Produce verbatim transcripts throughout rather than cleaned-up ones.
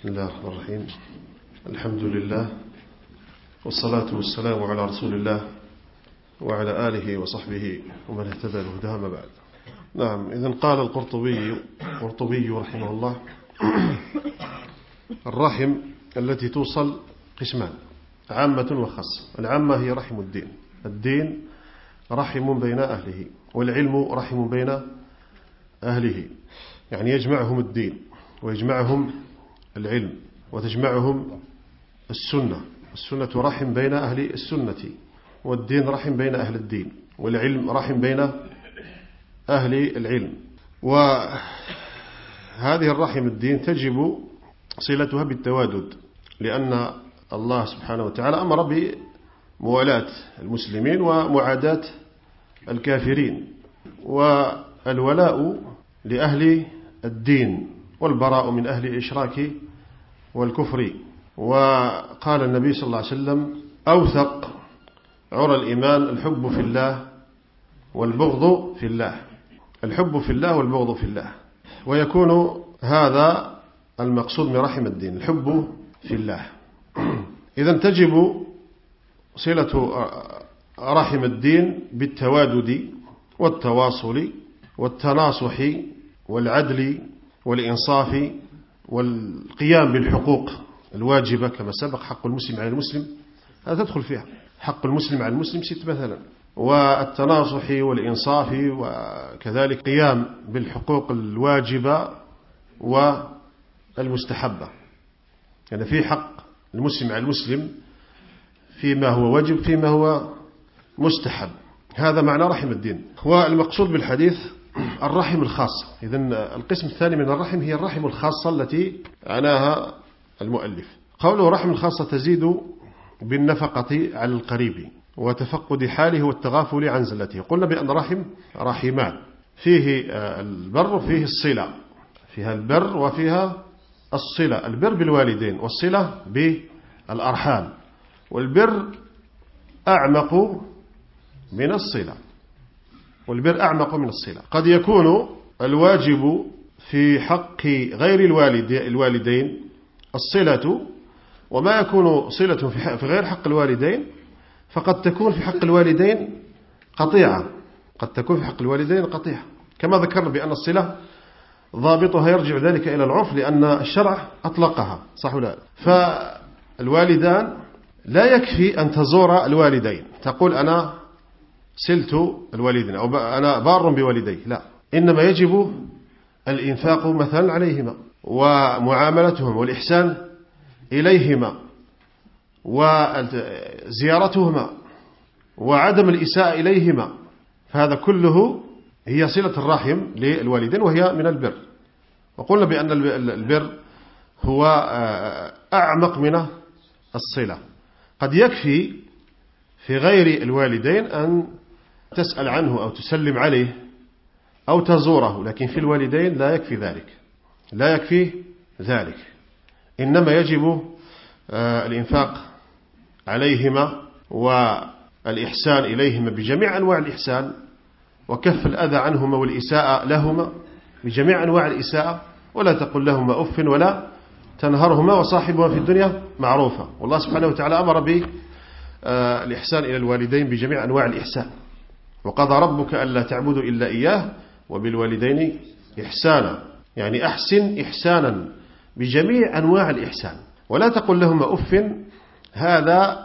بسم الله الرحمن الرحيم. الحمد لله والصلاة والسلام على رسول الله وعلى آله وصحبه ومن اهتدى بهداه ما بعد. نعم، إذن قال القرطبي القرطبي رحمه الله: الرحم التي توصل قسمان، عامة وخاصة. العامة هي رحم الدين، الدين رحم بين أهله، والعلم رحم بين أهله، يعني يجمعهم الدين ويجمعهم العلم وتجمعهم السنة. السنة رحم بين أهل السنة، والدين رحم بين أهل الدين، والعلم رحم بين أهل العلم. وهذه الرحم الدين تجب صلتها بالتوادد، لأن الله سبحانه وتعالى أمر بموالاة المسلمين ومعاداة الكافرين، والولاء لأهل الدين والبراء من أهل الإشراك والكفر. وقال النبي صلى الله عليه وسلم: أوثق عرى الإيمان الحب في الله والبغض في الله. الحب في الله والبغض في الله، ويكون هذا المقصود من رحم الدين، الحب في الله. إذن تجب صلة رحم الدين بالتوادد والتواصل والتناصح والعدل والإنصاف والقيام بالحقوق الواجبة كما سبق: حق المسلم على المسلم، هذا تدخل فيها حق المسلم على المسلم ست مثلا، والتناصح والإنصاف، وكذلك قيام بالحقوق الواجبة والمستحبة. يعني في حق المسلم على المسلم فيما هو واجب، فيما هو مستحب. هذا معنى رحم الدين. والمقصود بالحديث الرحم الخاصة. إذن القسم الثاني من الرحم هي الرحم الخاصة التي عناها المؤلف. قوله رحم الخاصة تزيد بالنفقة على القريب وتفقد حاله والتغافل عن زلته. قلنا بأن رحم رحمان، فيه البر وفيه الصلة، فيها البر وفيها الصلة. البر بالوالدين والصلة بالأرحام، والبر أعمق من الصلة، والبر أعمق من الصلة. قد يكون الواجب في حق غير الوالدين الصلة، وما يكون صلة في غير حق الوالدين فقد تكون في حق الوالدين قطيعة، قد تكون في حق الوالدين قطيعة، كما ذكرنا بأن الصلة ضابطها يرجع ذلك إلى العرف، لأن الشرع أطلقها، صح ولا لا؟ فالوالدان لا يكفي أن تزور الوالدين تقول أنا سلت الوالدين أو أنا بار بوالدي، لا، إنما يجب الإنفاق مثلا عليهما ومعاملتهم والإحسان إليهما وزيارتهما وعدم الإساءة إليهما. فهذا كله هي صلة الرحم للوالدين، وهي من البر. وقلنا بأن البر هو أعمق من الصلة. قد يكفي في غير الوالدين أن تسأل عنه أو تسلم عليه أو تزوره، لكن في الوالدين لا يكفي ذلك، لا يكفي ذلك. إنما يجب الإنفاق عليهما والإحسان إليهما بجميع أنواع الإحسان، وكف الأذى عنهما والإساءة لهما بجميع أنواع الإساءة. ولا تقل لهما أف ولا تنهرهما وصاحبهما في الدنيا معروفة. والله سبحانه وتعالى أمر بالإحسان إلى الوالدين بجميع أنواع الإحسان: وقضى ربك ألا تعبدوا إلا إياه وبالوالدين إحسانا. يعني أحسن إحسانا بجميع أنواع الإحسان. ولا تقل لهما أف، هذا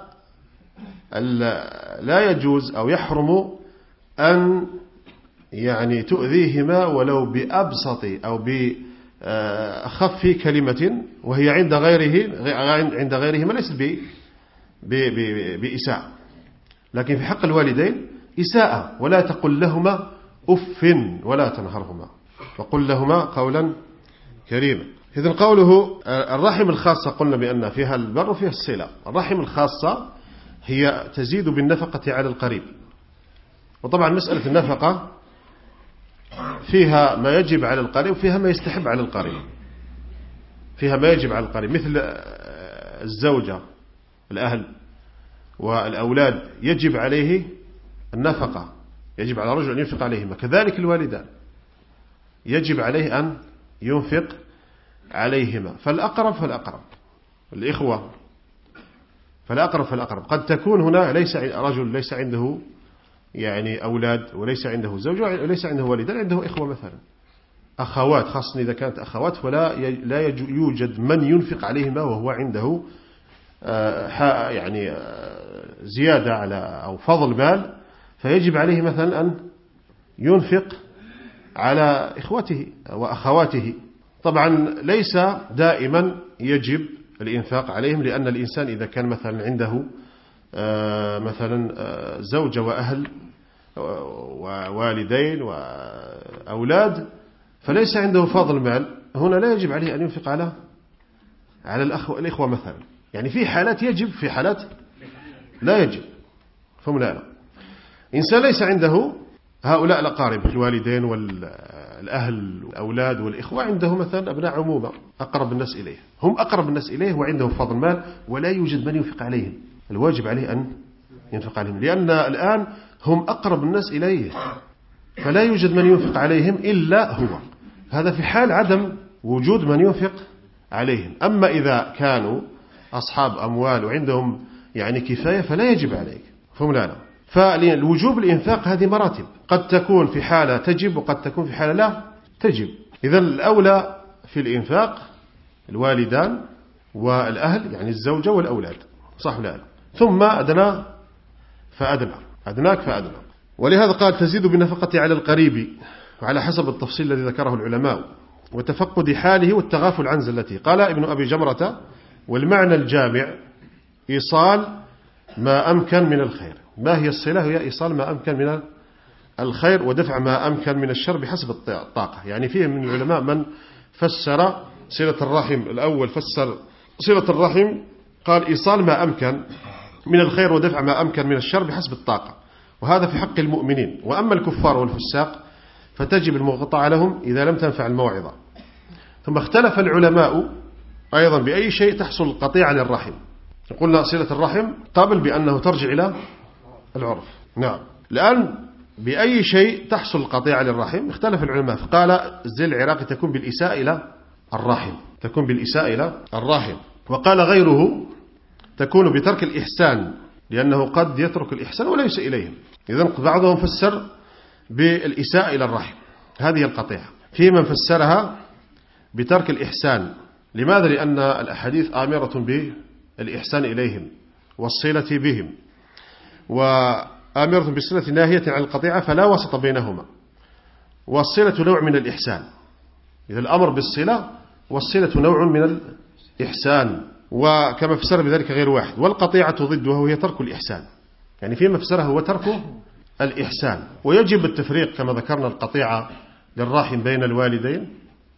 لا يجوز أو يحرم أن يعني تؤذيهما ولو بأبسط أو بأخف كلمة، وهي عند غيره عند غيرهما ليست بإساءة، لكن في حق الوالدين إساءة. ولا تقل لهما أف ولا تنهرهما، وقل لهما قولا كريما. إذن قوله الرحم الخاصة قلنا بأن فيها البر وفيها الصلة. الرحم الخاصة هي تزيد بالنفقة على القريب. وطبعا مسألة النفقة فيها ما يجب على القريب وفيها ما يستحب على القريب. فيها ما يجب على القريب مثل الزوجة، الأهل والأولاد يجب عليه النفقة، يجب على الرجل أن ينفق عليهما. كذلك الوالدان يجب عليه أن ينفق عليهما، فالأقرب فالأقرب الإخوة، فالأقرب فالأقرب. قد تكون هنا ليس رجل ليس عنده يعني أولاد وليس عنده زوج وليس عنده والدان، عنده إخوة مثلا أخوات، خاصة إذا كانت أخوات فلا لا يوجد من ينفق عليهما وهو عنده يعني زيادة على أو فضل مال، فيجب عليه مثلا أن ينفق على إخوته وأخواته. طبعا ليس دائما يجب الإنفاق عليهم، لأن الإنسان إذا كان مثلا عنده مثلا زوجة وأهل ووالدين وأولاد فليس عنده فضل مال، هنا لا يجب عليه أن ينفق على على الأخوة الإخوة مثلا. يعني في حالات يجب، في حالات لا يجب. فهم لا لا إنسان ليس عنده هؤلاء الأقارب الوالدين والأهل والأولاد والإخوة، عنده مثلا أبناء عمومة أقرب الناس إليه، هم أقرب الناس إليه وعنده فضل مال ولا يوجد من ينفق عليهم، الواجب عليه أن ينفق عليهم، لأن الآن هم أقرب الناس إليه فلا يوجد من ينفق عليهم إلا هو. هذا في حال عدم وجود من ينفق عليهم. أما إذا كانوا أصحاب أموال وعندهم يعني كفاية فلا يجب عليك. فهم لا لا فالوجوب الإنفاق هذه مراتب، قد تكون في حالة تجب وقد تكون في حالة لا تجب. إذن الأولى في الإنفاق الوالدان والأهل، يعني الزوجة والأولاد، صح لا لا ثم أدنى فأدنى، أدناك فأدنى. ولهذا قال تزيد بالنفقة على القريب، وعلى حسب التفصيل الذي ذكره العلماء، وتفقد حاله والتغافل عن زلته. قال ابن أبي جمرة والمعنى الجامع إيصال ما أمكن من الخير. ما هي الصلة؟ هي إيصال ما أمكن من الخير ودفع ما أمكن من الشر بحسب الطاقة. يعني فيه من العلماء من فسر صلة الرحم، الأول فسر صلة الرحم قال إيصال ما أمكن من الخير ودفع ما أمكن من الشر بحسب الطاقة، وهذا في حق المؤمنين. وأما الكفار والفساق فتجب المقاطعة لهم إذا لم تنفع الموعظة. ثم اختلف العلماء أيضا بأي شيء تحصل القطيعة للرحم. قلنا صلة الرحم قبل بأنه ترجع إلى العرف، نعم. الآن بأي شيء تحصل القطيعة للرحم اختلف العلماء، فقال زي العراقي تكون بالإساءة إلى الرحم، تكون بالإساءة إلى الرحم. وقال غيره تكون بترك الإحسان، لأنه قد يترك الإحسان ولا يساء إليهم. إذن بعضهم فسر بالإساءة إلى الرحم هذه القطيعة، في من فسرها بترك الإحسان. لماذا؟ لأن الأحاديث آمرة بالإحسان إليهم والصلة بهم، وآمرة بالصلة ناهية عن القطيعة، فلا وسط بينهما، والصلة نوع من الإحسان. إذا الأمر بالصلة والصلة نوع من الإحسان، وكما فسر بذلك غير واحد. والقطيعة ضده وهي ترك الإحسان، يعني فيما فسره هو ترك الإحسان. ويجب التفريق كما ذكرنا القطيعة للرحم بين الوالدين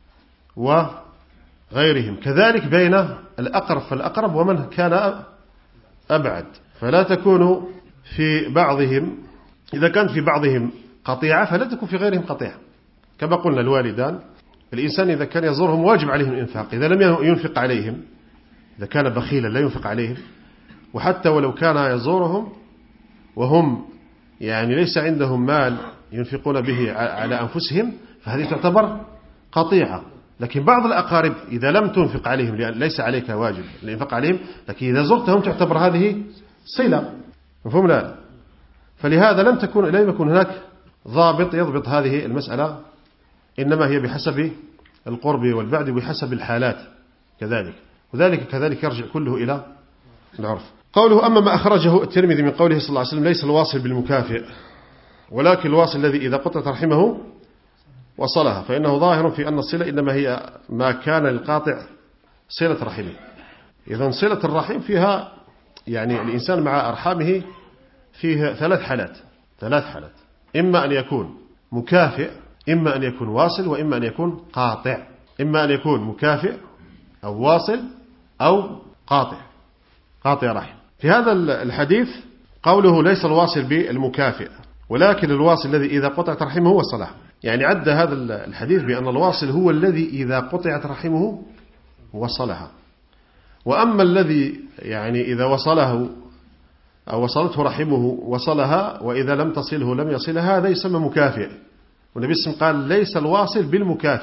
وغيرهم، كذلك بين الأقرب فالأقرب ومن كان أبعد. فلا تكون في بعضهم، إذا كانت في بعضهم قطيعة فلا تكون في غيرهم قطيعة. كما قلنا الوالدان، الإنسان إذا كان يزورهم واجب عليهم الإنفاق، إذا لم ينفق عليهم، إذا كان بخيلا لا ينفق عليهم، وحتى ولو كان يزورهم وهم يعني ليس عندهم مال ينفقون به على أنفسهم فهذه تعتبر قطيعة. لكن بعض الأقارب إذا لم تنفق عليهم لأن ليس عليك واجب الإنفاق عليهم، لكن إذا زرتهم تعتبر هذه صلة، مفهوم لا؟ فلهذا لم تكن لم يكن هناك ضابط يضبط هذه المسألة، إنما هي بحسب القرب والبعد وبحسب الحالات كذلك، وذلك كذلك يرجع كله إلى العرف. قوله أما ما أخرجه الترمذي من قوله صلى الله عليه وسلم ليس الواصل بالمكافئ ولكن الواصل الذي إذا قطعت رحمه وصلها، فإنه ظاهر في أن الصلة إنما هي ما كان للقاطع صلة رحمه. إذن صلة الرحم فيها يعني الإنسان مع أرحامه فيه ثلاث حالات ثلاث حالات إما أن يكون مكافئ، إما أن يكون واصل، وإما أن يكون قاطع. إما أن يكون مكافئ أو واصل أو قاطع قاطع رحم. في هذا الحديث قوله ليس الواصل بالمكافئ ولكن الواصل الذي إذا قطعت رحمه وصلها، يعني عد هذا الحديث بأن الواصل هو الذي إذا قطعت رحمه وصلها، وأما الذي يعني إذا وصله أو وصلته رحمه وصلها وإذا لم تصله لم يصلها، هذا يسمى مكافئ. والنبي صلى الله عليه وسلم قال ليس الواصل بالمكافئ،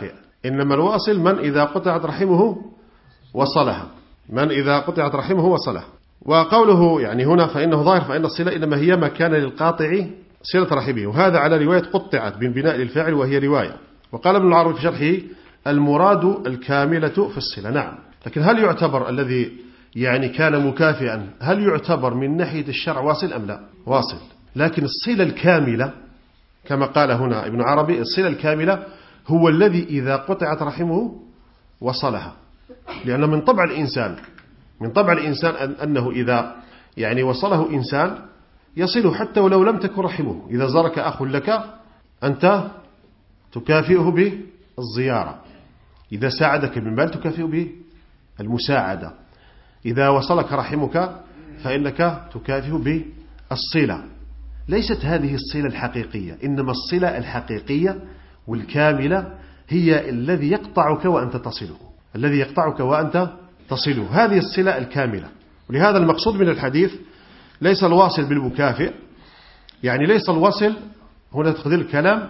إنما الواصل من إذا قطعت رحمه وصلها، من إذا قطعت رحمه وصلها. وقوله يعني هنا فإنه ظاهر فإن الصلة إنما هي ما كان للقاطع صلة رحمه، وهذا على رواية قطعت بالبناء للفاعل وهي رواية. وقال ابن العربي في شرحه المراد الكاملة في الصلة. نعم، لكن هل يعتبر الذي يعني كان مكافئا هل يعتبر من ناحية الشرع واصل أم لا؟ واصل. لكن الصلة الكاملة كما قال هنا ابن عربي الصلة الكاملة هو الذي إذا قطعت رحمه وصلها، لأن من طبع الإنسان من طبع الإنسان أن أنه إذا يعني وصله إنسان يصله حتى ولو لم تكن رحمه. إذا زارك أخ لك أنت تكافئه بالزيارة، إذا ساعدك بالمال تكافئه بالمساعدة، إذا وصلك رحمك فإنك تكافئه بالصلة. ليست هذه الصلة الحقيقية، إنما الصلة الحقيقية والكاملة هي الذي يقطعك وأنت تصله، الذي يقطعك وأنت تصله، هذه الصلة الكاملة. ولهذا المقصود من الحديث ليس الواصل بالمكافئ، يعني ليس الواصل هنا تقدير الكلام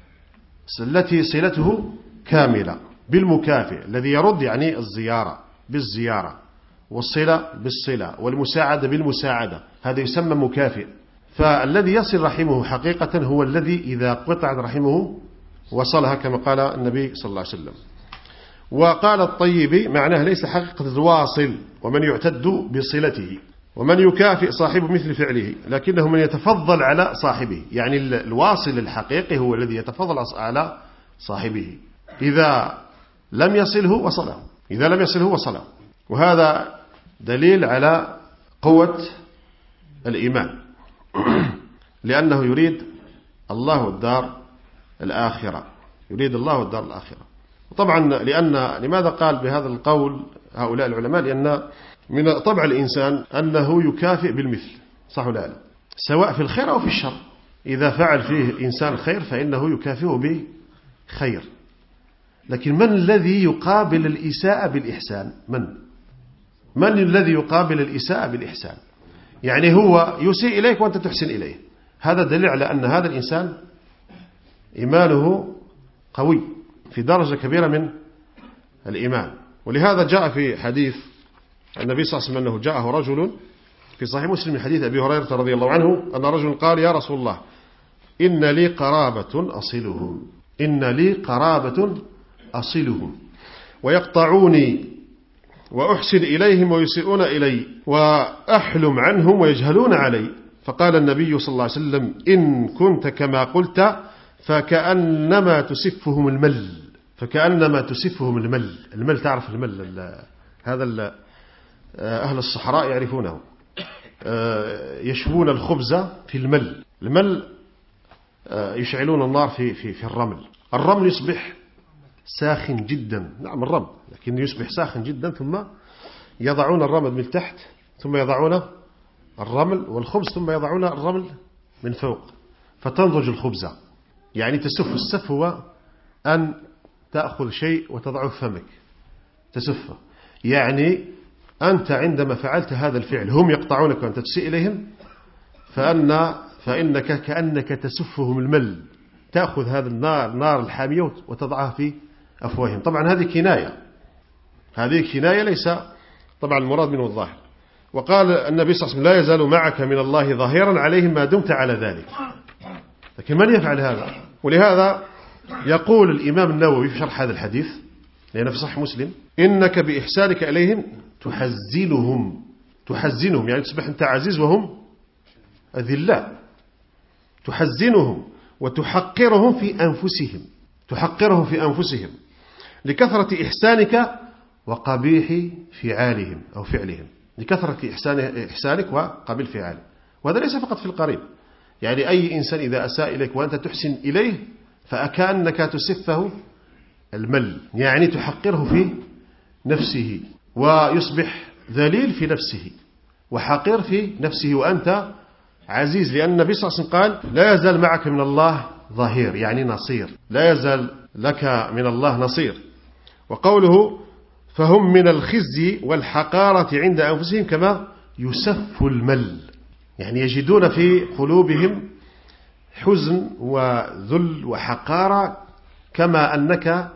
التي صلته كاملة بالمكافئ، الذي يرد يعني الزيارة بالزيارة والصلة بالصلة والمساعدة بالمساعدة، هذا يسمى مكافئ. فالذي يصل رحمه حقيقة هو الذي إذا قطعت رحمه وصلها كما قال النبي صلى الله عليه وسلم. وقال الطيبي معناه ليس حقيقة الواصل ومن يعتد بصلته ومن يكافئ صاحبه مثل فعله، لكنه من يتفضل على صاحبه، يعني الواصل الحقيقي هو الذي يتفضل على صاحبه، إذا لم يصله وصله، إذا لم يصله وصله. وهذا دليل على قوة الإيمان، لأنه يريد الله الدار الآخرة، يريد الله الدار الآخرة. طبعا لأن لماذا قال بهذا القول هؤلاء العلماء؟ لأن من طبع الإنسان أنه يكافئ بالمثل، صح ولا لا؟ سواء في الخير أو في الشر، إذا فعل فيه إنسان خير فإنه يكافئه بخير. لكن من الذي يقابل الإساءة بالإحسان؟ من من الذي يقابل الإساءة بالإحسان؟ يعني هو يسيء إليك وأنت تحسن إليه، هذا دليل على أن هذا الإنسان إيمانه قوي في درجة كبيرة من الإيمان. ولهذا جاء في حديث النبي صلى الله عليه وسلم أنه جاءه رجل في صحيح مسلم من حديث أبي هريرة رضي الله عنه أن رجل قال يا رسول الله إن لي قرابة أصلهم إن لي قرابة أصلهم ويقطعوني وأحسن إليهم ويسيئون إلي وأحلم عنهم ويجهلون علي. فقال النبي صلى الله عليه وسلم إن كنت كما قلت فكأنما تسفهم المل فكأنما تسفهم المل المل تعرف المل هذا أهل الصحراء يعرفونه، يشوون الخبز في المل. المل يشعلون النار في في في الرمل، الرمل يصبح ساخن جدا، نعم الرمل، لكن يصبح ساخن جدا، ثم يضعون الرمل من تحت ثم يضعون الرمل والخبز ثم يضعون الرمل من فوق فتنضج الخبزة. يعني تسف، السف هو أن تأخذ شيء وتضعه في فمك، تسفه. يعني أنت عندما فعلت هذا الفعل هم يقطعونك وأنت تسيء إليهم فأن فإنك كأنك تسفهم المل، تأخذ هذا النار النار الحامية وتضعها في أفواههم. طبعا هذه كناية، هذه كناية ليس طبعا المراد منه الظاهر. وقال النبي صلى الله عليه وسلم لا يزال معك من الله ظهيرا عليهم ما دمت على ذلك. لكن من يفعل هذا؟ ولهذا يقول الإمام النووي في شرح هذا الحديث لأنه في صحيح مسلم إنك بإحسانك إليهم تحزنهم تحزنهم يعني تصبح أنت عزيز وهم أذلاء، تحزنهم وتحقرهم في أنفسهم تحقرهم في أنفسهم لكثرة إحسانك وقبيح فعالهم أو فعلهم، لكثرة إحسان إحسانك وقبيح فعالهم. وهذا ليس فقط في القريب، يعني أي إنسان إذا أساء إليك وأنت تحسن إليه فأكأنك تسفه المل، يعني تحقره في نفسه ويصبح ذليل في نفسه وحقير في نفسه وأنت عزيز. لأن النبي صلى الله عليه وسلم قال لا يزال معك من الله ظهير، يعني نصير، لا يزال لك من الله نصير. وقوله فهم من الخزي والحقارة عند أنفسهم كما يسف المل، يعني يجدون في قلوبهم حزن وذل وحقارة كما أنك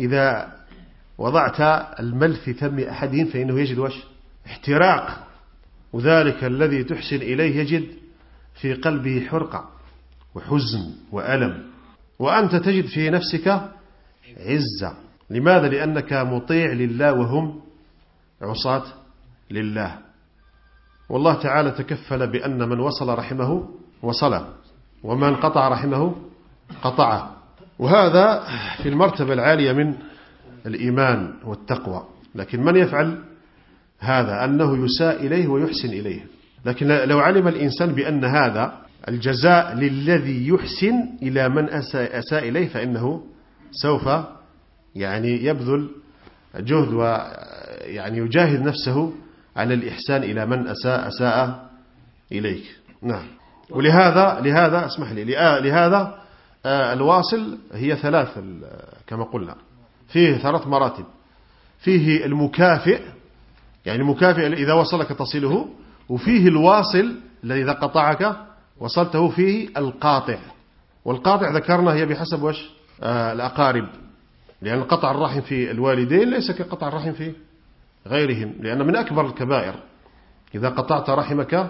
إذا وضعت المل في فم أحدهم فإنه يجد وش احتراق، وذلك الذي تحسن إليه يجد في قلبه حرقة وحزن وألم، وأنت تجد في نفسك عزة. لماذا؟ لأنك مطيع لله وهم عصاة لله. والله تعالى تكفل بأن من وصل رحمه وصله، ومن قطع رحمه قطعه. وهذا في المرتبة العالية من الإيمان والتقوى. لكن من يفعل هذا أنه يساء إليه ويحسن إليه. لكن لو علم الإنسان بأن هذا الجزاء للذي يحسن إلى من أساء, أساء إليه، فإنه سوف يعني يبذل جهد ويعني يجاهد نفسه على الإحسان إلى من أساء أساء إليك. نعم. ولهذا لهذا اسمح لي لهذا الواصل هي ثلاث كما قلنا، فيه ثلاث مراتب. فيه المكافئ، يعني المكافئ إذا وصلك تصله، وفيه الواصل الذي إذا قطعك وصلته، فيه القاطع. والقاطع ذكرنا هي بحسب وش آه الأقارب، لأن قطع الرحم في الوالدين ليس كقطع الرحم في غيرهم، لأن من أكبر الكبائر إذا قطعت رحمك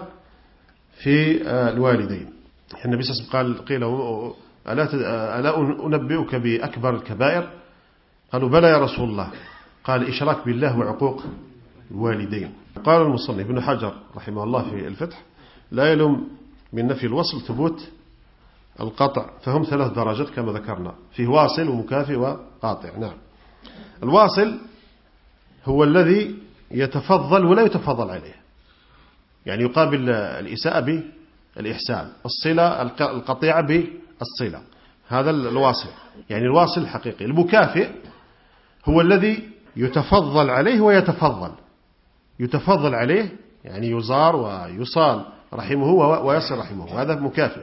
في آه الوالدين. النبي صلى الله عليه وسلم قال قيل ألا, ألا أنبئك بأكبر الكبائر؟ قالوا بلى يا رسول الله. قال إشراك بالله وعقوق الوالدين. قال المصنف ابن حجر رحمه الله في الفتح لا يلوم من نفي الوصل ثبوت القطع، فهم ثلاث درجات كما ذكرنا، فيه واصل ومكافئ وقاطع. نعم. الواصل هو الذي يتفضل ولا يتفضل عليه، يعني يقابل الإساءة بالإحسان، الصلة القطيعة بالصلة، هذا الواصل، يعني الواصل الحقيقي. المكافئ هو الذي يتفضل عليه ويتفضل، يتفضل عليه يعني يزار ويصال رحمه ويصل رحمه، وهذا مكافئ.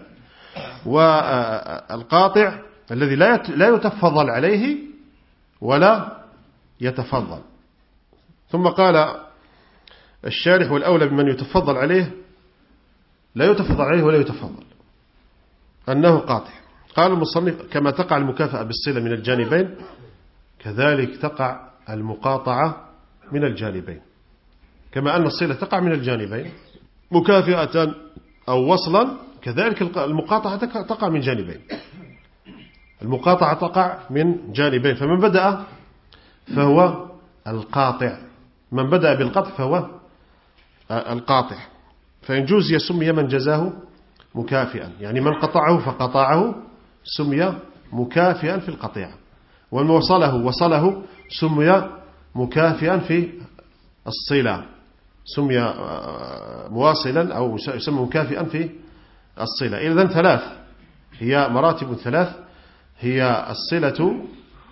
والقاطع الذي لا يتفضل عليه ولا يتفضل. ثم قال الشارح والأولى بمن يتفضل عليه لا يتفضل عليه ولا يتفضل أنه قاطع. قال المصنف كما تقع المكافأة بالصلة من الجانبين كذلك تقع المقاطعة من الجانبين، كما أن الصلة تقع من الجانبين مكافئة أو وصلا، كذلك المقاطعة تقع من جانبين. المقاطعة تقع من جانبين، فمن بدأ فهو القاطع، من بدأ بالقطع فهو القاطع. فإن جوزي سمي من جزاه مكافئا، يعني من قطعه فقطعه سمي مكافئا في القطيعة، ومن وصله وصله سمي مكافئا في الصلة، سمي مواصلا أو يسمى مكافئا في الصلة. إذن ثلاث هي مراتب ثلاث، هي الصلة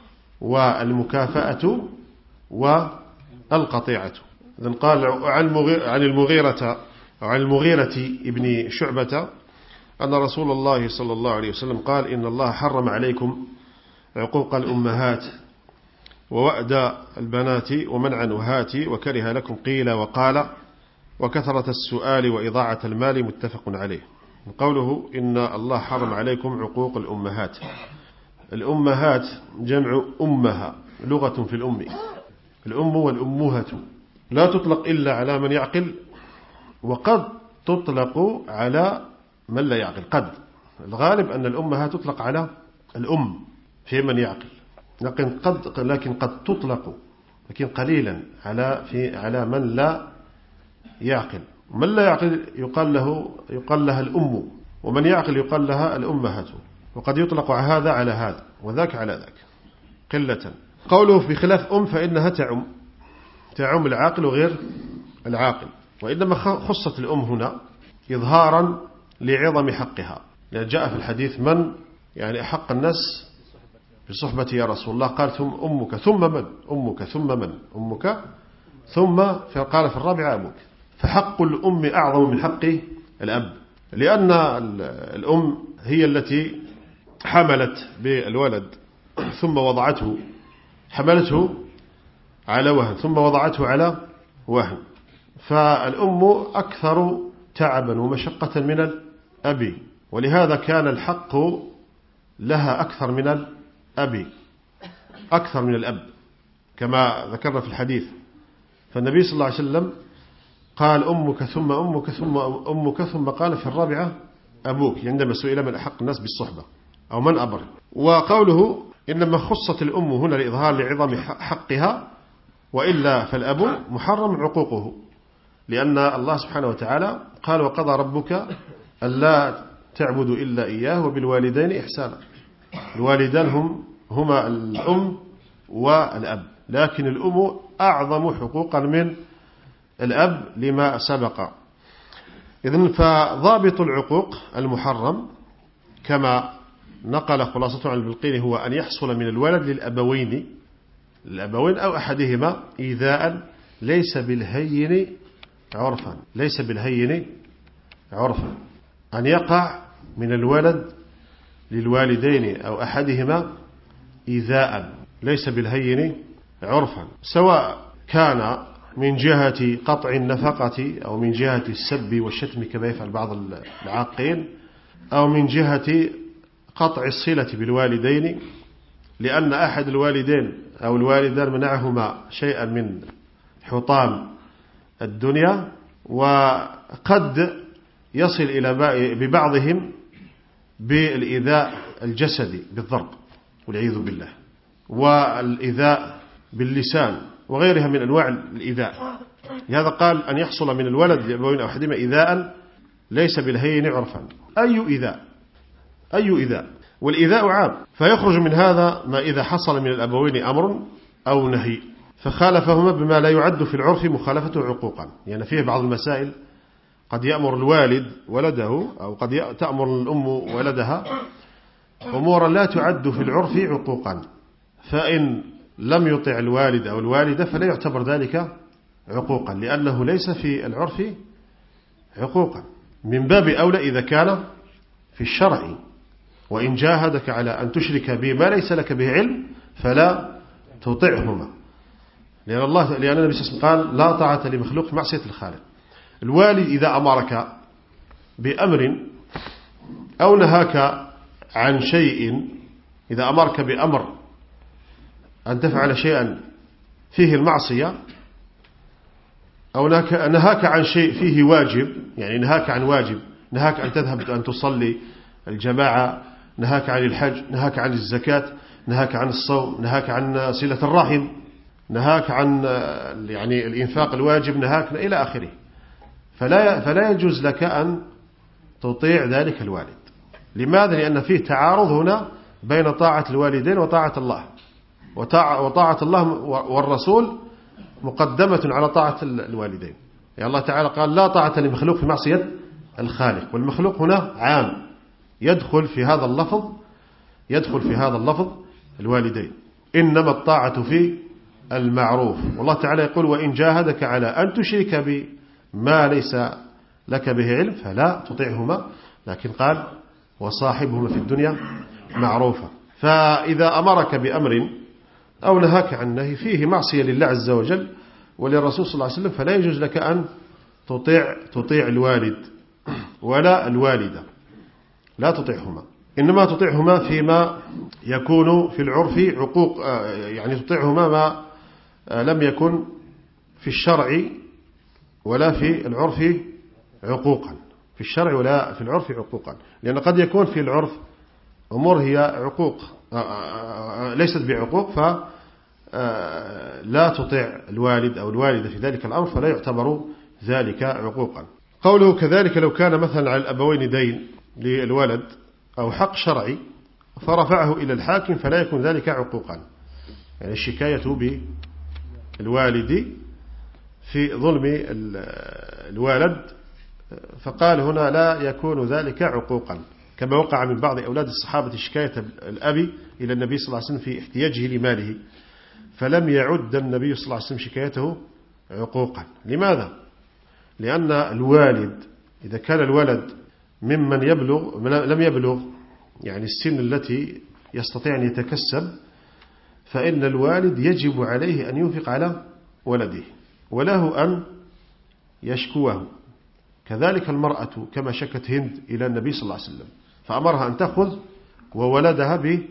والمكافأة والقطيعة. إذن قال عن المغيرة عن المغيرة ابن شعبة أن رسول الله صلى الله عليه وسلم قال إن الله حرم عليكم عقوق الأمهات ووأد البنات ومنع نهات وكره لكم قيل وقال وكثرة السؤال وإضاعة المال، متفق عليه. قوله إن الله حرم عليكم عقوق الأمهات، الأمهات جمع أمها، لغة في الأم، الأم والأمهة لا تطلق إلا على من يعقل، وقد تطلق على من لا يعقل. قد الغالب أن الأمهات تطلق على الأم في من يعقل، لكن قد لكن قد تطلق لكن قليلا على في على من لا يعقل. من لا يعقل يقال له يقال لها الأم، ومن يعقل يقال لها الأمهات، وقد يطلق هذا على هذا وذاك على ذاك قلة. قوله في خلاف أم فإنها تعم تعم العاقل وغير العاقل، وإنما خصت الأم هنا إظهارا لعظم حقها، لأن جاء في الحديث من يعني أحق الناس بصحبتي يا رسول الله؟ قال ثم أمك ثم من أمك ثم من أمك ثم قال في الرابعة أبوك. فحق الأم أعظم من حق الأب، لأن الأم هي التي حملت بالولد ثم وضعته، حملته على وهن ثم وضعته على وهن، فالأم أكثر تعبا ومشقة من الأب، ولهذا كان الحق لها أكثر من الأب. أكثر من الأب كما ذكرنا في الحديث. فالنبي صلى الله عليه وسلم قال أمك ثم أمك ثم أمك ثم قال في الرابعة أبوك، عندما سئل من أحق الناس بالصحبة أو من أبر. وقوله إنما خصت الأم هنا لإظهار لعظم حقها، وإلا فالأب محرم عقوقه، لأن الله سبحانه وتعالى قال وقضى ربك ألا تعبدوا إلا إياه وبالوالدين إحسانا. الوالدان هم هما الأم والأب، لكن الأم أعظم حقوقا من الأب لما سبق. إذن فضابط العقوق المحرم كما نقل خلاصته عن البلقيني هو أن يحصل من الولد للأبوين الأبوين أو أحدهما إيذاء ليس بالهين عرفا ليس بالهين عرفا أن يقع من الولد للوالدين أو أحدهما إيذاء ليس بالهين عرفا، سواء كان من جهة قطع النفقة أو من جهة السب والشتم كما يفعل بعض العاقين، أو من جهة قطع الصلة بالوالدين، لأن أحد الوالدين أو الوالدان منعهما شيئا من حطام الدنيا، وقد يصل إلى ببعضهم بالإيذاء الجسدي بالضرب والعياذ بالله، والإيذاء باللسان وغيرها من أنواع الإيذاء. لهذا قال أن يحصل من الولد لأبوين أو أحدهما إيذاء ليس بالهين عرفا. أي إيذاء أي إيذاء والإيذاء عام، فيخرج من هذا ما إذا حصل من الأبوين أمر أو نهي فخالفهما بما لا يعد في العرف مخالفته عقوقا. يعني فيه بعض المسائل قد يأمر الوالد ولده أو قد تأمر الأم ولدها أمورا لا تعد في العرف عقوقا، فإن لم يطع الوالد أو الوالدة فلا يعتبر ذلك عقوقا، لأنه ليس في العرف عقوقا. من باب أولى إذا كان في الشرع، وإن جاهدك على أن تشرك به ما ليس لك به علم فلا تطعهما، لأن الله لأن النبي صلى الله عليه وسلم قال لا طاعة لمخلوق في معصية الخالق. الوالد إذا أمرك بأمر أو نهاك عن شيء، إذا أمرك بأمر أن تفعل شيئا فيه المعصية، أو نهاك عن شيء فيه واجب، يعني نهاك عن واجب، نهاك أن تذهب أن تصلي الجماعة، نهاك عن الحج، نهاك عن الزكاة، نهاك عن الصوم، نهاك عن صلة الرحم، نهاك عن يعني الإنفاق الواجب، نهاك إلى آخره، فلا فلا يجوز لك أن تطيع ذلك الوالد. لماذا؟ لأن فيه تعارض هنا بين طاعة الوالدين وطاعة الله، وطاعة الله والرسول مقدمة على طاعة الوالدين. يعني الله تعالى قال لا طاعة لمخلوق في معصية الخالق، والمخلوق هنا عام يدخل في هذا اللفظ يدخل في هذا اللفظ الوالدين. إنما الطاعة في المعروف، والله تعالى يقول وإن جاهدك على أن تشرك بما ليس لك به علم فلا تطيعهما، لكن قال وصاحبهما في الدنيا معروفا. فإذا أمرك بأمر أو نهاك عن نهي فيه معصية لله عز وجل وللرسول صلى الله عليه وسلم فلا يجوز لك أن تطيع تطيع الوالد ولا الوالدة، لا تطيعهما، إنما تطيعهما فيما يكون في العرف عقوق، يعني تطيعهما ما لم يكن في الشرع ولا في العرف عقوقا، في الشرع ولا في العرف عقوقا، لأن قد يكون في العرف أمور هي عقوق ليست بعقوق فلا تطيع الوالد أو الوالدة في ذلك الأمر فلا يعتبر ذلك عقوقا. قوله كذلك لو كان مثلا على الأبوين دين للولد أو حق شرعي فرفعه إلى الحاكم فلا يكون ذلك عقوقا، يعني الشكاية بالوالد في ظلم الوالد، فقال هنا لا يكون ذلك عقوقا، كما وقع من بعض أولاد الصحابة شكاية الأبي إلى النبي صلى الله عليه وسلم في احتياجه لماله، فلم يعد النبي صلى الله عليه وسلم شكايته عقوقا. لماذا؟ لأن الوالد إذا كان الولد ممن يبلغ لم يبلغ يعني السن التي يستطيع أن يتكسب، فإن الوالد يجب عليه أن ينفق على ولده وله أن يشكوه. كذلك المرأة كما شكت هند إلى النبي صلى الله عليه وسلم فأمرها أن تأخذ وولدها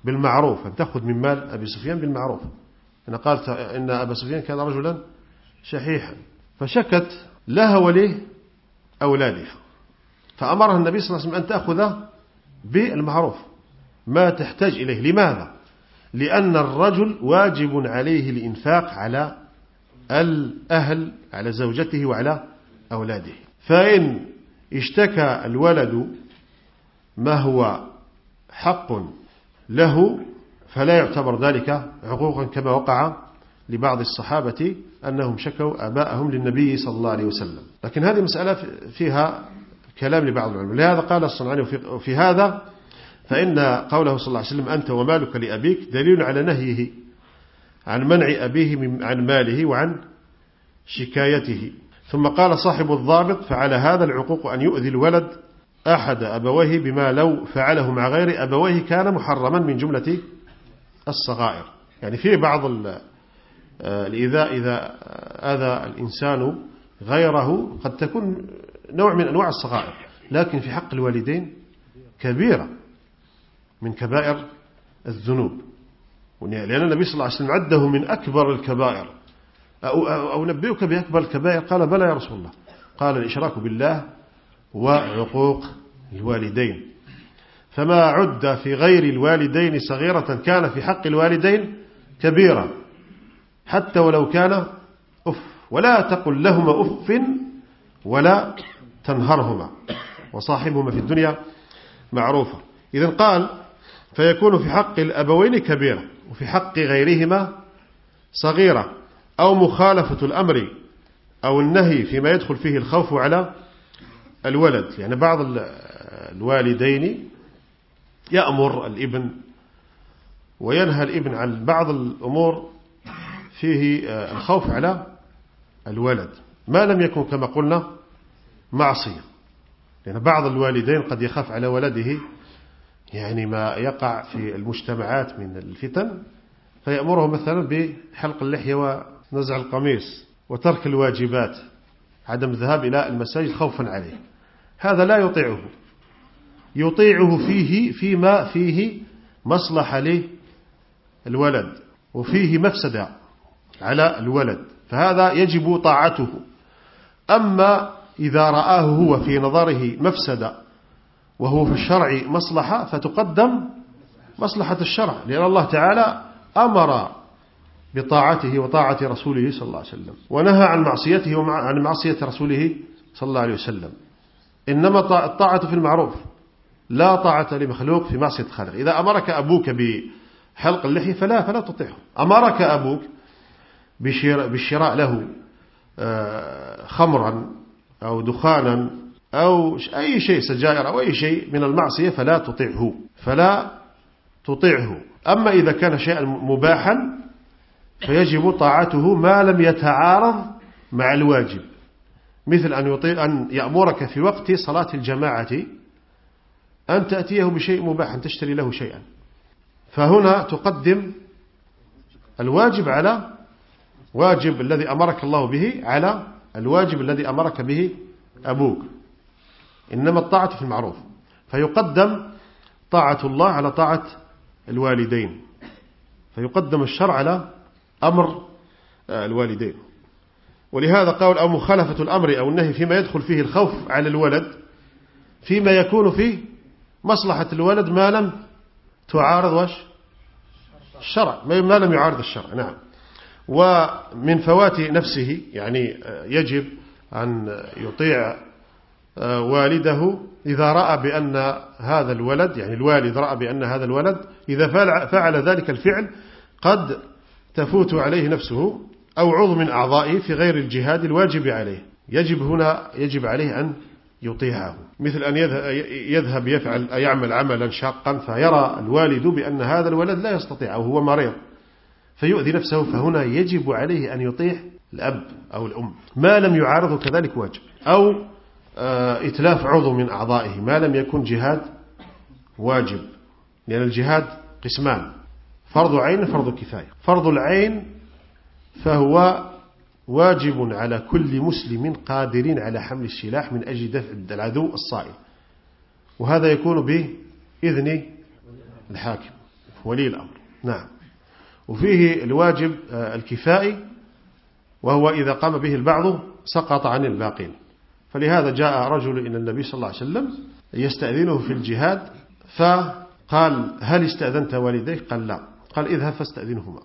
بالمعروف، أن تأخذ من مال أبي سفيان بالمعروف. أنا قالت إن أبا سفيان كان رجلا شحيحا، فشكت لها وليه أولادها، فأمرها النبي صلى الله عليه وسلم أن تأخذ بالمعروف ما تحتاج إليه. لماذا؟ لأن الرجل واجب عليه الإنفاق على الأهل، على زوجته وعلى أولاده. فإن اشتكى الولد ما هو حق له فلا يعتبر ذلك عقوقا، كما وقع لبعض الصحابة أنهم شكوا آباءهم للنبي صلى الله عليه وسلم. لكن هذه مسألة فيها كلام لبعض العلماء. لهذا قال الصنعاني في هذا فإن قوله صلى الله عليه وسلم أنت ومالك لأبيك دليل على نهيه عن منع أبيه عن ماله وعن شكايته. ثم قال صاحب الضابط فعلى هذا العقوق أن يؤذي الولد أحد أبويه بما لو فعله مع غير أبويه كان محرما من جملة الصغائر. يعني في بعض الإيذاء إذا أذى الإنسان غيره قد تكون نوع من أنواع الصغائر، لكن في حق الوالدين كبيرة من كبائر الذنوب، لأن النبي صلى الله عليه وسلم عده من أكبر الكبائر. أو, أو نبئك بأكبر الكبائر؟ قال بلى يا رسول الله. قال الإشراك بالله وعقوق الوالدين. فما عد في غير الوالدين صغيرة كان في حق الوالدين كبيرة، حتى ولو كان أف. ولا تقل لهما أف ولا تنهرهما وصاحبهما في الدنيا معروفة. إذن قال فيكون في حق الأبوين كبيرة وفي حق غيرهما صغيرة، أو مخالفة الأمر أو النهي فيما يدخل فيه الخوف على الولد. يعني بعض الوالدين يأمر الابن وينهى الابن عن بعض الأمور فيه الخوف على الولد، ما لم يكن كما قلنا معصية. لأن بعض الوالدين قد يخاف على ولده يعني ما يقع في المجتمعات من الفتن، فيأمره مثلا بحلق اللحية ونزع القميص وترك الواجبات، عدم الذهاب إلى المساجد خوفا عليه. هذا لا يطيعه، يطيعه فيه فيما فيه مصلحة للولد وفيه مفسدة على الولد، فهذا يجب طاعته. أما إذا رآه هو في نظره مفسدة وهو في الشرع مصلحة فتقدم مصلحة الشرع، لأن الله تعالى أمر بطاعته وطاعة رسوله صلى الله عليه وسلم، ونهى عن معصيته وعن معصية رسوله صلى الله عليه وسلم. إنما الطاعة في المعروف، لا طاعة لمخلوق في معصية الخالق. إذا أمرك أبوك بحلق اللحية فلا فلا تطيعه. أمرك أبوك بالشراء له خمرا أو دخانا أو أي شيء، سجائر أو أي شيء من المعصية، فلا تطيعه فلا تطيعه. أما إذا كان شيئا مباحا فيجب طاعته ما لم يتعارض مع الواجب، مثل أن يطيع أن يأمرك في وقت صلاة الجماعة أن تأتيه بشيء مباح، تشتري له شيئا، فهنا تقدم الواجب على واجب الذي أمرك الله به على الواجب الذي أمرك به أبوك. إنما الطاعة في المعروف، فيقدم طاعة الله على طاعة الوالدين، فيقدم الشرع على أمر الوالدين. ولهذا قال أو مخالفة الأمر أو النهي فيما يدخل فيه الخوف على الولد، فيما يكون فيه مصلحة الولد ما لم تعارض وش الشرع، ما لم يعارض الشرع. نعم. ومن فوات نفسه، يعني يجب أن يطيع والده إذا رأى بأن هذا الولد، يعني الوالد رأى بأن هذا الولد إذا فعل ذلك الفعل قد تفوت عليه نفسه أو عضو من أعضائه في غير الجهاد الواجب عليه، يجب هنا يجب عليه أن يطيعه. مثل أن يذهب يفعل يعمل عملا شاقا فيرى الوالد بأن هذا الولد لا يستطيع أو هو مريض فيؤذي نفسه، فهنا يجب عليه أن يطيع الأب أو الأم ما لم يعارضه كذلك واجب، أو إتلاف عضو من أعضائه ما لم يكن جهاد واجب، لأن الجهاد قسمان: فرض عين فرض كفاية. فرض العين فهو واجب على كل مسلم قادر على حمل السلاح من أجل دفع العدو الصائل، وهذا يكون بإذن الحاكم. ولي الأمر. نعم. وفيه الواجب الكفائي، وهو إذا قام به البعض سقط عن الباقين. فلهذا جاء رجل إلى النبي صلى الله عليه وسلم يستأذنه في الجهاد، فقال: هل استأذنت والديك؟ قال: لا. قال: اذهب فاستأذنهما.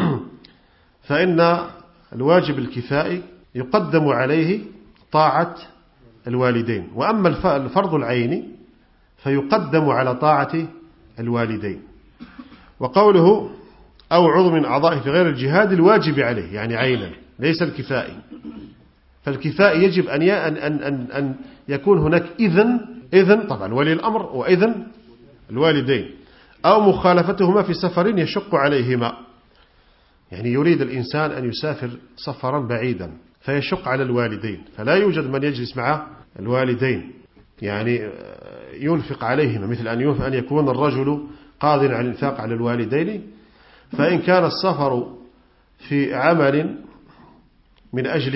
فإن الواجب الكفائي يقدم عليه طاعة الوالدين، وأما الفرض العيني فيقدم على طاعة الوالدين. وقوله أو عضو من أعضائه في غير الجهاد الواجب عليه، يعني عينا، ليس الكفائي. فالكفائي يجب أن أن أن أن يكون هناك إذن إذن طبعا ولي الأمر وإذن الوالدين، أو مخالفتهما في سفر يشق عليهما. يعني يريد الإنسان أن يسافر سفرا بعيدا فيشق على الوالدين، فلا يوجد من يجلس مع الوالدين، يعني ينفق عليهما، مثل أن أن يكون الرجل قادر على الإنفاق على الوالدين. فإن كان السفر في عمل من أجل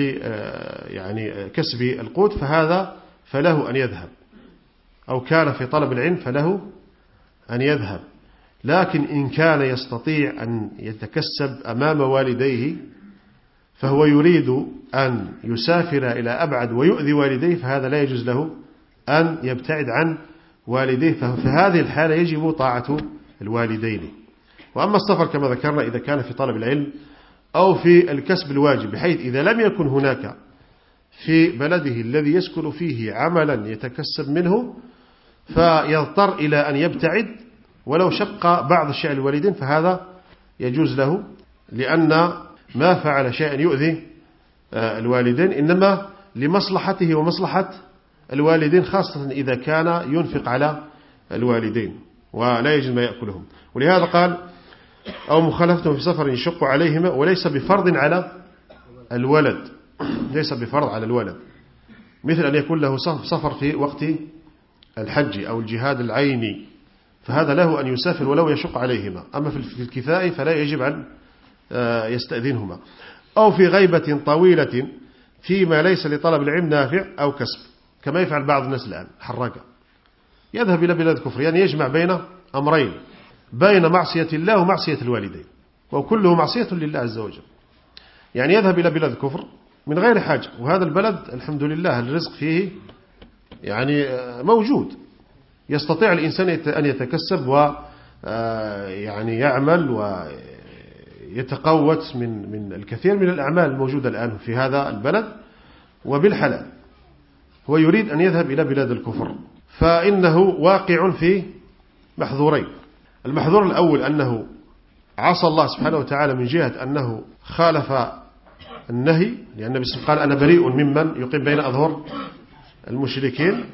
يعني كسب القوت فهذا فله أن يذهب، أو كان في طلب العلم فله أن يذهب. لكن إن كان يستطيع أن يتكسب أمام والديه فهو يريد أن يسافر إلى أبعد ويؤذي والديه، فهذا لا يجوز له أن يبتعد عن والديه، ففي هذه الحالة يجب طاعة الوالدين. وأما السفر كما ذكرنا إذا كان في طلب العلم أو في الكسب الواجب، بحيث إذا لم يكن هناك في بلده الذي يسكن فيه عملا يتكسب منه فيضطر إلى أن يبتعد ولو شق بعض الشيء الوالدين، فهذا يجوز له، لأن ما فعل شيئا يؤذي الوالدين إنما لمصلحته ومصلحة الوالدين، خاصة إذا كان ينفق على الوالدين ولا يجد ما يأكلهم. ولهذا قال: أو مخالفتهم في سفر يشق عليهما، وليس بفرض على الولد، ليس بفرض على الولد، مثل أن يكون له سفر في وقت الحج أو الجهاد العيني، فهذا له أن يسافر ولو يشق عليهما. أما في الكفاء فلا يجب أن يستأذنهما. أو في غيبة طويلة فيما ليس لطلب العلم نافع أو كسب، كما يفعل بعض الناس الآن حرقة، يذهب إلى بلاد كفر، يعني يجمع بين أمرين، بين معصية الله ومعصية الوالدين، وكله معصية لله عز وجل. يعني يذهب إلى بلاد كفر من غير حاجة، وهذا البلد الحمد لله الرزق فيه يعني موجود، يستطيع الإنسان أن يتكسب ويعني يعمل ويتقوت من من الكثير من الأعمال الموجودة الآن في هذا البلد وبالحلال. هو يريد أن يذهب إلى بلاد الكفر، فإنه واقع في محظورين. المحظور الأول أنه عصى الله سبحانه وتعالى من جهة أنه خالف النهي، لأن النبي صلى الله عليه وسلم قال: أنا بريء ممن يقيم بين أظهر المشركين.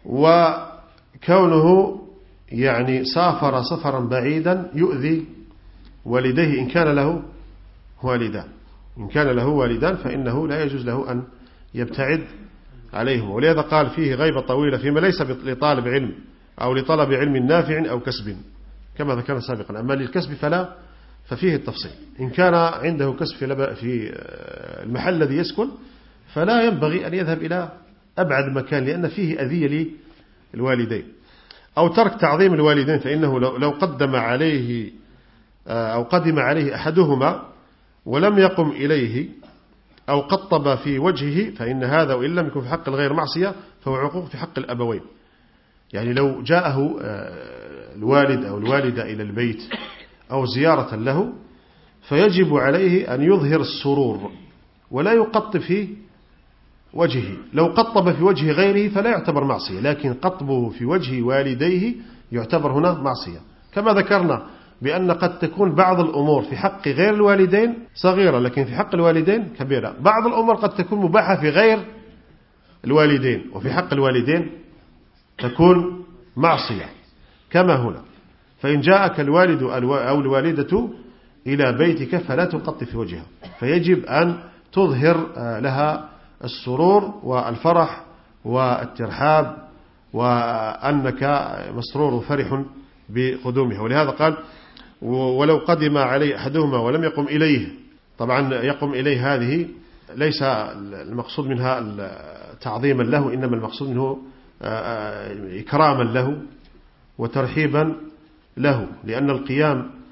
وكونه يعني سافر سفرا بعيدا يؤذي والديه إن كان له والدان، إن كان له والدان فإنه لا يجوز له أن يبتعد عليهم. ولهذا قال: فيه غيبة طويلة فيما ليس لطالب علم أو لطلب علم نافع أو كسب، كما ذكرنا سابقا. أما للكسب فلا، ففيه التفصيل. إن كان عنده كسب في المحل الذي يسكن فلا ينبغي أن يذهب إلى أبعد مكان، لأن فيه أذية للوالدين. أو ترك تعظيم الوالدين، فإنه لو قدم عليه أو قدم عليه أحدهما ولم يقم إليه أو قطب في وجهه فإن هذا وإن لم يكن في حق الغير معصية فهو عقوق في حق الأبوين. يعني لو جاءه الوالد أو الوالدة إلى البيت أو زيارة له فيجب عليه أن يظهر السرور ولا يقطب في وجهه. لو قطب في وجه غيره فلا يعتبر معصية، لكن قطبه في وجه والديه يعتبر هنا معصية. كما ذكرنا بأن قد تكون بعض الأمور في حق غير الوالدين صغيرة لكن في حق الوالدين كبيرة، بعض الأمور قد تكون مباحة في غير الوالدين وفي حق الوالدين تكون معصية، كما هنا. فإن جاءك الوالد أو الوالدة إلى بيتك فلا تقطب في وجهها، فيجب أن تظهر لها السرور والفرح والترحاب وأنك مسرور وفرح بقدومها. ولهذا قال: ولو قدم عليه أحدهما ولم يقم إليه. طبعا يقم إليه هذه ليس المقصود منها تعظيما له، إنما المقصود منه إكراما له وترحيبا له، لأن القيام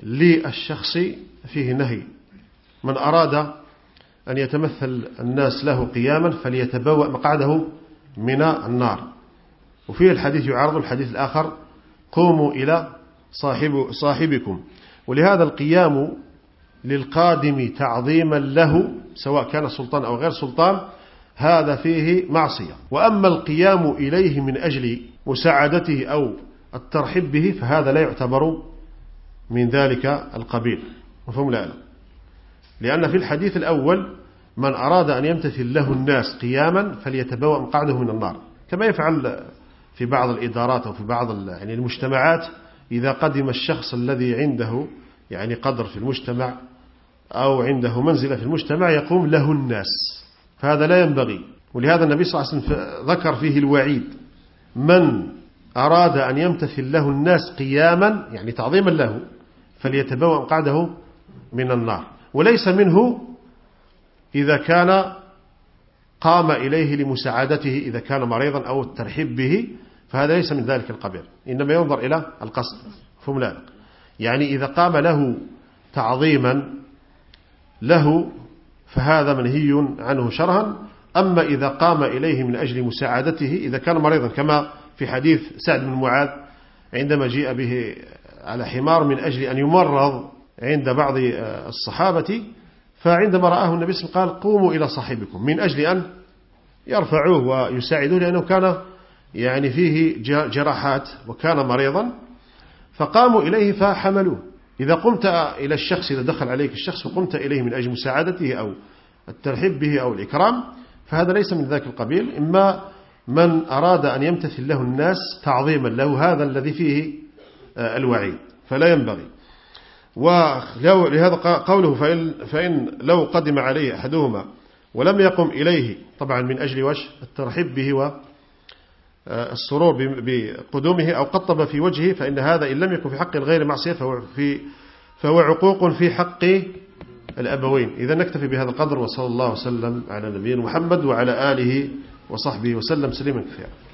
للشخص فيه نهي. من أراد أن يتمثل الناس له قياما فليتبوأ مقعده من النار. وفيه الحديث يعارض الحديث الآخر قوموا إلى صاحب صاحبكم. ولهذا القيام للقادم تعظيما له سواء كان سلطان أو غير سلطان هذا فيه معصية. وأما القيام إليه من أجل مساعدته أو الترحيب به فهذا لا يعتبر من ذلك القبيل. مفهوم؟ لا لا لأن في الحديث الأول من أراد أن يمتثل له الناس قياما فليتبوأ مقعده من النار، كما يفعل في بعض الإدارات أو في بعض يعني المجتمعات. إذا قدم الشخص الذي عنده يعني قدر في المجتمع أو عنده منزلة في المجتمع يقوم له الناس، فهذا لا ينبغي. ولهذا النبي صلى الله عليه وسلم ذكر فيه الوعيد: من أراد أن يمتثل له الناس قياما يعني تعظيما له فليتبوأ مقعده من النار. وليس منه إذا كان قام إليه لمساعدته إذا كان مريضا أو الترحيب به، فهذا ليس من ذلك القبيل، إنما ينظر إلى القصد. فهم لا يعني إذا قام له تعظيما له فهذا منهي عنه شرعا. أما إذا قام إليه من أجل مساعدته إذا كان مريضا، كما في حديث سعد بن معاذ عندما جاء به على حمار من أجل أن يمرض عند بعض الصحابة، فعندما رآه النبي صلى الله عليه وسلم قال قوموا إلى صاحبكم من أجل أن يرفعوه ويساعدوه، لأنه كان يعني فيه جراحات وكان مريضا، فقاموا إليه فحملوه. إذا قمت إلى الشخص، إذا دخل عليك الشخص وقمت إليه من أجل مساعدته أو الترحيب به أو الإكرام فهذا ليس من ذاك القبيل. إما من أراد أن يمتثل له الناس تعظيما له، هذا الذي فيه الوعيد، فلا ينبغي. ولهذا قوله فإن, فإن لو قدم عليه أحدهما ولم يقم إليه طبعا من أجل وجه الترحيب به والسرور بقدومه أو قطب في وجهه، فإن هذا إن لم يكن في حق الغير معصية فهو, في فهو عقوق في حق الأبوين. إذا نكتفي بهذا القدر، وصلى الله وسلم على نبينا محمد وعلى آله وصحبه وسلم سليما كثيرا.